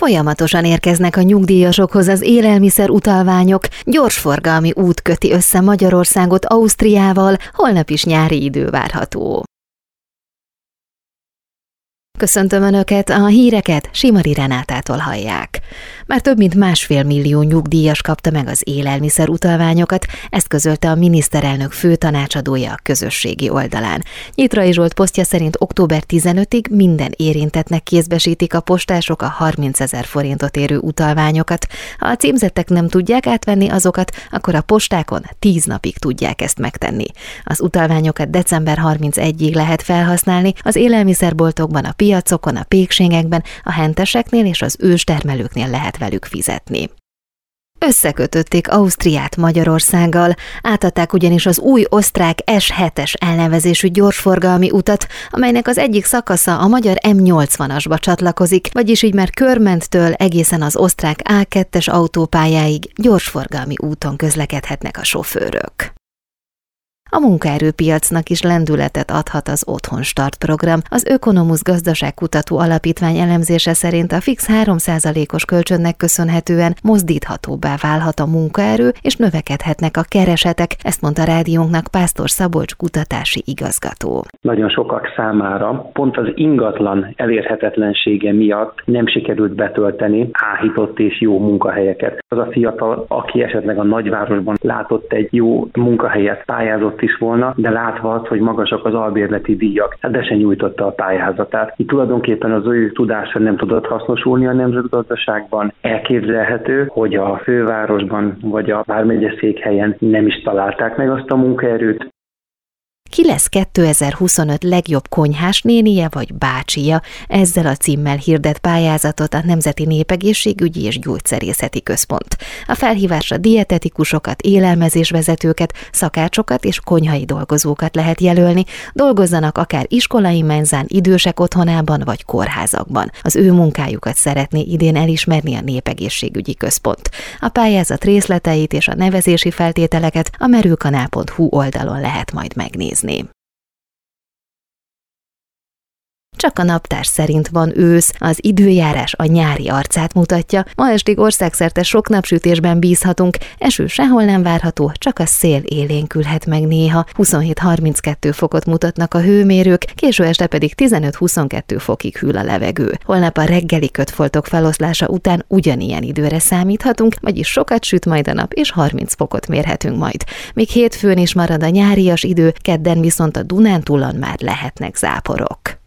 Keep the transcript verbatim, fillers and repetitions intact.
Folyamatosan érkeznek a nyugdíjasokhoz az élelmiszer utalványok, gyorsforgalmi út köti össze Magyarországot Ausztriával, holnap is nyári idő várható. Köszöntöm Önöket, a híreket Simari Renátától hallják. Már több mint másfél millió nyugdíjas kapta meg az élelmiszer utalványokat, ezt közölte a miniszterelnök főtanácsadója a közösségi oldalán. Nyitrai Zsolt posztja szerint október tizenötödikéig minden érintettnek kézbesítik a postások a harmincezer forintot érő utalványokat. Ha a címzettek nem tudják átvenni azokat, akkor a postákon tíz napig tudják ezt megtenni. Az utalványokat december harmincegyedikéig lehet felhasználni, az élelmiszerboltokban, a piacokon, a pékségekben, a henteseknél és az őstermelőknél lehet velük fizetni. Összekötötték Ausztriát Magyarországgal, átadták ugyanis az új osztrák es hetes elnevezésű gyorsforgalmi utat, amelynek az egyik szakasza a magyar em nyolcvanasba csatlakozik, vagyis így már Körmenttől egészen az osztrák á kettes autópályáig gyorsforgalmi úton közlekedhetnek a sofőrök. A munkaerőpiacnak is lendületet adhat az Otthon Start program. Az Ökonomusz Gazdaságkutató Alapítvány elemzése szerint a fix három százalékos kölcsönnek köszönhetően mozdíthatóbbá válhat a munkaerő, és növekedhetnek a keresetek, ezt mondta rádiónknak Pásztor Szabolcs kutatási igazgató. Nagyon sokak számára pont az ingatlan elérhetetlensége miatt nem sikerült betölteni áhított és jó munkahelyeket. Az a fiatal, aki esetleg a nagyvárosban látott egy jó munkahelyet, pályázott is volna, de látva azt, hogy magasak az albérleti díjak, hát de se nyújtotta a pályázatát. Itt tulajdonképpen az ő tudása nem tudott hasznosulni a nemzetgazdaságban. Elképzelhető, hogy a fővárosban vagy a vármegye székhelyen nem is találták meg azt a munkaerőt. Ki lesz kétezer-huszonöt legjobb konyhás nénie vagy bácsija? Ezzel a címmel hirdet pályázatot a Nemzeti Népegészségügyi és Gyógyszerészeti Központ. A felhívásra dietetikusokat, élelmezésvezetőket, szakácsokat és konyhai dolgozókat lehet jelölni, dolgozzanak akár iskolai menzán, idősek otthonában vagy kórházakban. Az ő munkájukat szeretné idén elismerni a Népegészségügyi Központ. A pályázat részleteit és a nevezési feltételeket a merőkanál pont hu oldalon lehet majd megnézni. Csak a naptár szerint van ősz, az időjárás a nyári arcát mutatja, ma estig országszerte sok napsütésben bízhatunk, eső sehol nem várható, csak a szél élénkülhet meg néha, huszonhét-harminckettő fokot mutatnak a hőmérők, késő este pedig tizenöt-huszonkettő fokig hűl a levegő. Holnap a reggeli kötfoltok feloszlása után ugyanilyen időre számíthatunk, vagyis sokat süt majd a nap, és harminc fokot mérhetünk majd. Míg hétfőn is marad a nyárias idő, kedden viszont a Dunántúlon már lehetnek záporok.